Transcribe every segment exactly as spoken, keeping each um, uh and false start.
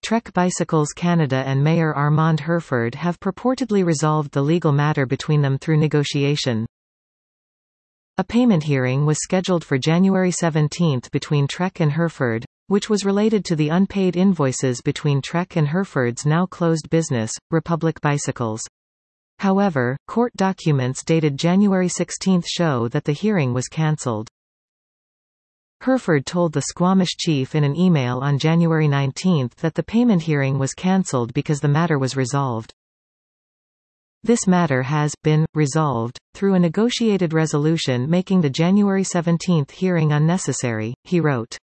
Trek Bicycles Canada and Mayor Armand Herford have purportedly resolved the legal matter between them through negotiation. A payment hearing was scheduled for January seventeenth between Trek and Herford, which was related to the unpaid invoices between Trek and Herford's now closed business, Republic Bicycles. However, court documents dated January sixteenth show that the hearing was cancelled. Herford told the Squamish chief in an email on January nineteenth that the payment hearing was cancelled because the matter was resolved. This matter has been resolved through a negotiated resolution making the January seventeenth hearing unnecessary, he wrote.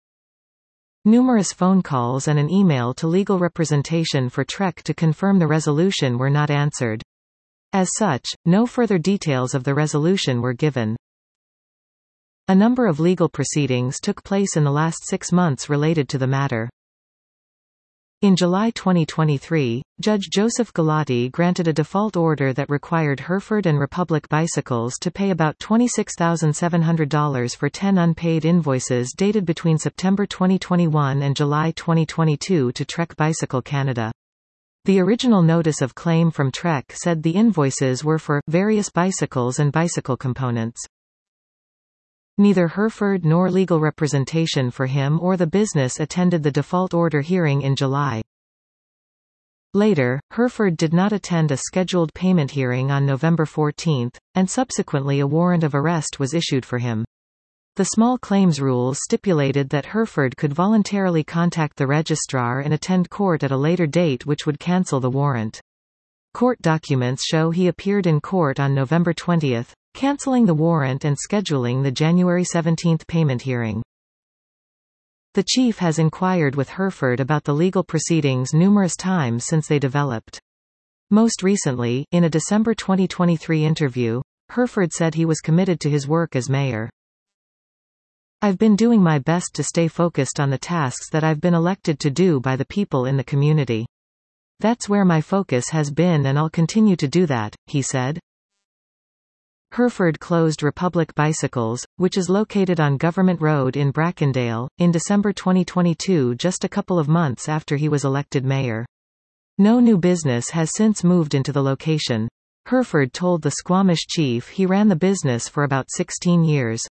Numerous phone calls and an email to legal representation for Trek to confirm the resolution were not answered. As such, no further details of the resolution were given. A number of legal proceedings took place in the last six months related to the matter. In July twenty twenty-three, Judge Joseph Galati granted a default order that required Herford and Republic Bicycles to pay about twenty-six thousand seven hundred dollars for ten unpaid invoices dated between September twenty twenty-one and July twenty twenty-two to Trek Bicycle Canada. The original notice of claim from Trek said the invoices were for various bicycles and bicycle components. Neither Herford nor legal representation for him or the business attended the default order hearing in July. Later, Herford did not attend a scheduled payment hearing on November fourteenth, and subsequently a warrant of arrest was issued for him. The small claims rules stipulated that Herford could voluntarily contact the registrar and attend court at a later date which would cancel the warrant. Court documents show he appeared in court on November twentieth, cancelling the warrant and scheduling the January seventeenth payment hearing. The chief has inquired with Herford about the legal proceedings numerous times since they developed. Most recently, in a December twenty twenty-three interview, Herford said he was committed to his work as mayor. I've been doing my best to stay focused on the tasks that I've been elected to do by the people in the community. That's where my focus has been and I'll continue to do that, he said. Herford closed Republic Bicycles, which is located on Government Road in Brackendale, in December twenty twenty-two, just a couple of months after he was elected mayor. No new business has since moved into the location. Herford told the Squamish chief he ran the business for about sixteen years.